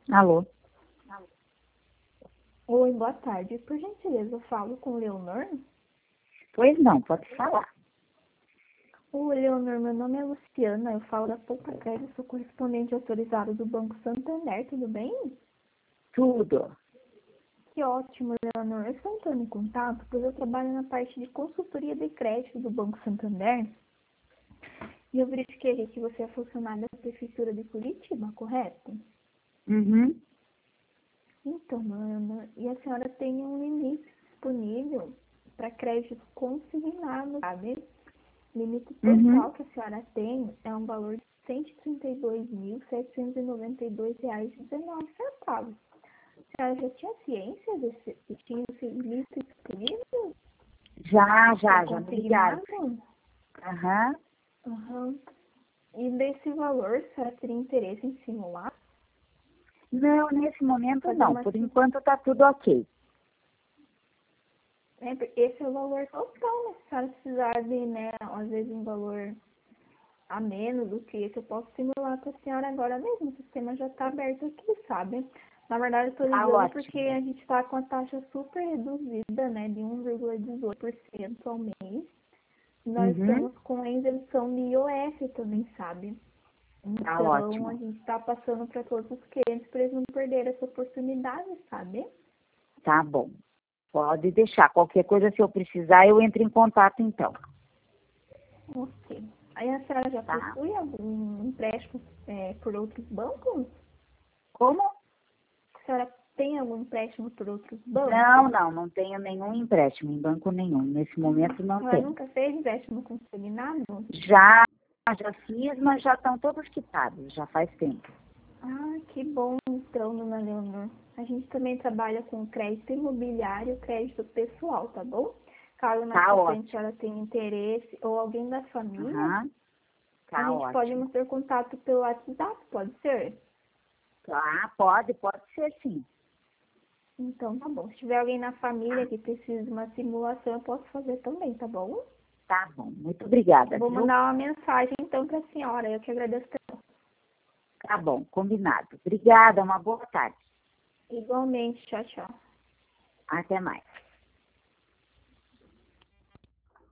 Alô? Oi, boa tarde. Por gentileza, eu falo com o Leonor? Pois não, pode falar. Oi, Leonor, meu nome é Luciana, eu falo da Poupa Crédito, sou correspondente autorizado do Banco Santander, tudo bem? Tudo. Que ótimo, Leonor. Eu estou entrando em contato pois eu trabalho na parte de consultoria de crédito do Banco Santander e eu verifiquei aqui que você é funcionária da Prefeitura de Curitiba, correto? Uhum. Então, Leonor, e a senhora tem um limite disponível para crédito consignado, sabe? Limite Uhum. total que a senhora tem é um valor de R$ 132.792,19. A senhora já tinha ciência que tinha esse limite disponível para Já me ligaram. consignado? Aham. Aham. E desse valor, a senhora teria interesse em simular? Não, nesse momento Fazer não. uma Por sim- enquanto tá tudo ok. Esse é o valor total, né? Se a senhora precisar de, né, às vezes um valor a menos do que esse, eu posso simular para a senhora agora mesmo. O sistema já está aberto aqui, sabe? Na verdade, eu estou Tá ligando porque ótimo. a gente está com a taxa super reduzida, né, de 1,18% ao mês. E nós Uhum. estamos com a isenção de IOF também, sabe? Tá Então, a ótimo. gente está passando para todos os clientes para eles não perderem essa oportunidade, sabe? Tá bom. Pode deixar. Qualquer coisa, se eu precisar, eu entro em contato então. Ok. Aí a senhora já Tá? possui algum empréstimo por outros bancos? Como? A senhora tem algum empréstimo por outros bancos? Não tenho nenhum empréstimo em banco nenhum. Nesse momento A não senhora tenho. nunca fez empréstimo consignado? Já, já fiz, mas já estão todos quitados, já faz tempo. Ah, que bom então, dona Leonor. A gente também trabalha com crédito imobiliário e crédito pessoal, tá bom? Caso mais Tá pra frente ótimo. ela tenha interesse ou alguém da família, Aham. a Tá gente pode ótimo. manter contato pelo WhatsApp, pode ser? Ah, pode ser sim. Então tá bom. Se tiver alguém na família Tá, que precise de uma simulação, eu posso fazer também, tá bom? tá bom. Muito obrigada, Vou viu? mandar uma mensagem então pra senhora. Eu que agradeço. Tá bom, combinado. Obrigada, uma boa tarde. Igualmente. Tchau, tchau. Até mais.